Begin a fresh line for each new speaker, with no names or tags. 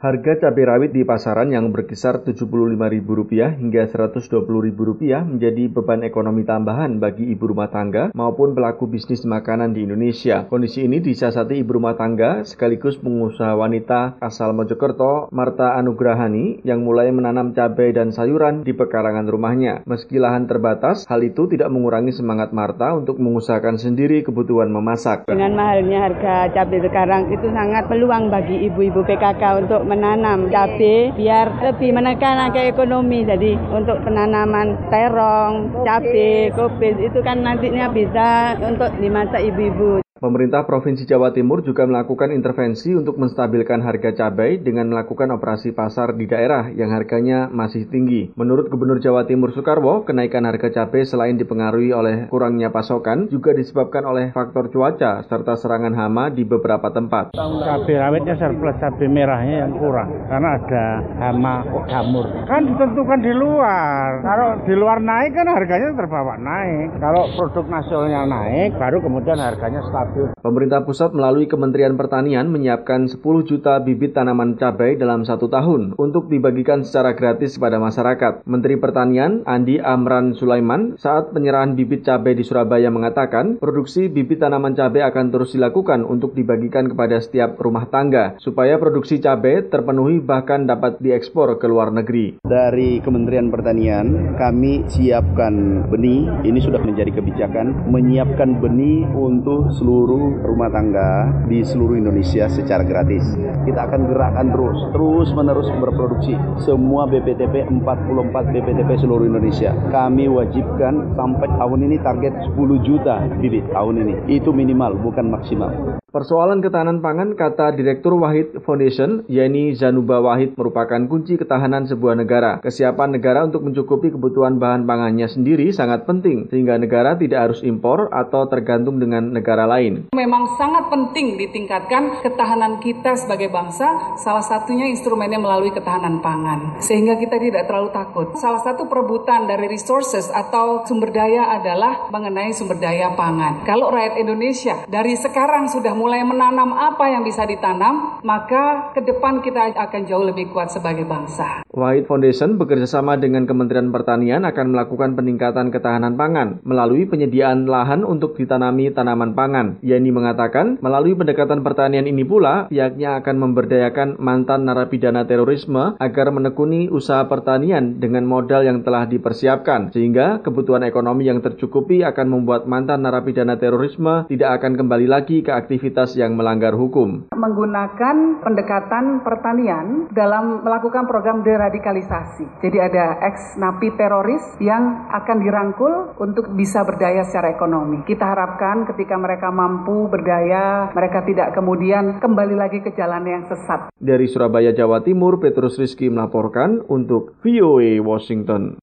Harga cabai rawit di pasaran yang berkisar Rp75.000 hingga Rp120.000 menjadi beban ekonomi tambahan bagi ibu rumah tangga maupun pelaku bisnis makanan di Indonesia. Kondisi ini disiasati ibu rumah tangga sekaligus pengusaha wanita asal Mojokerto, Marta Anugrahani, yang mulai menanam cabai dan sayuran di pekarangan rumahnya. Meski lahan terbatas, hal itu tidak mengurangi semangat Marta untuk mengusahakan sendiri kebutuhan memasak.
Dengan mahalnya harga cabai sekarang itu sangat peluang bagi ibu-ibu PKK untuk menanam cabai biar lebih menekan angka ekonomi. Jadi untuk penanaman terong, cabai, kubis itu kan nantinya bisa untuk dimasak ibu-ibu.
Pemerintah Provinsi Jawa Timur juga melakukan intervensi untuk menstabilkan harga cabai dengan melakukan operasi pasar di daerah yang harganya masih tinggi. Menurut Gubernur Jawa Timur Soekarwo, kenaikan harga cabai selain dipengaruhi oleh kurangnya pasokan, juga disebabkan oleh faktor cuaca serta serangan hama di beberapa tempat.
Cabai rawitnya surplus, cabai merahnya yang kurang karena ada hama jamur. Kan ditentukan di luar. Kalau di luar naik kan harganya terbawa naik. Kalau produk nasionalnya naik, baru kemudian harganya stabil.
Pemerintah pusat melalui Kementerian Pertanian menyiapkan 10 juta bibit tanaman cabai dalam 1 tahun untuk dibagikan secara gratis kepada masyarakat. Menteri Pertanian Andi Amran Sulaiman saat penyerahan bibit cabai di Surabaya mengatakan produksi bibit tanaman cabai akan terus dilakukan untuk dibagikan kepada setiap rumah tangga supaya produksi cabai terpenuhi bahkan dapat diekspor ke luar negeri.
Dari Kementerian Pertanian kami siapkan benih, ini sudah menjadi kebijakan, menyiapkan benih untuk seluruh rumah tangga di seluruh Indonesia secara gratis. Kita akan gerakkan terus menerus berproduksi semua BPTP, 44 BPTP seluruh Indonesia. Kami wajibkan sampai tahun ini target 10 juta bibit tahun ini. Itu minimal, bukan maksimal.
Persoalan ketahanan pangan, kata Direktur Wahid Foundation, Yeni Zanuba Wahid, merupakan kunci ketahanan sebuah negara. Kesiapan negara untuk mencukupi kebutuhan bahan pangannya sendiri sangat penting, sehingga negara tidak harus impor atau tergantung dengan negara lain.
Memang sangat penting ditingkatkan ketahanan kita sebagai bangsa, salah satunya instrumennya melalui ketahanan pangan, sehingga kita tidak terlalu takut. Salah satu perebutan dari resources atau sumber daya adalah mengenai sumber daya pangan. Kalau rakyat Indonesia dari sekarang sudah mulai menanam apa yang bisa ditanam, maka ke depan kita akan jauh lebih kuat sebagai bangsa.
Wahid Foundation bekerjasama dengan Kementerian Pertanian akan melakukan peningkatan ketahanan pangan melalui penyediaan lahan untuk ditanami tanaman pangan. Yeni mengatakan, melalui pendekatan pertanian ini pula, pihaknya akan memberdayakan mantan narapidana terorisme agar menekuni usaha pertanian dengan modal yang telah dipersiapkan, sehingga kebutuhan ekonomi yang tercukupi akan membuat mantan narapidana terorisme tidak akan kembali lagi ke aktivitas yang melanggar hukum.
Menggunakan pendekatan pertanian dalam melakukan program deradikalisasi. Jadi ada ex-napi teroris yang akan dirangkul untuk bisa berdaya secara ekonomi. Kita harapkan ketika mereka mampu berdaya, mereka tidak kemudian kembali lagi ke jalan yang sesat.
Dari Surabaya, Jawa Timur, Petrus Rizky melaporkan untuk VOA Washington.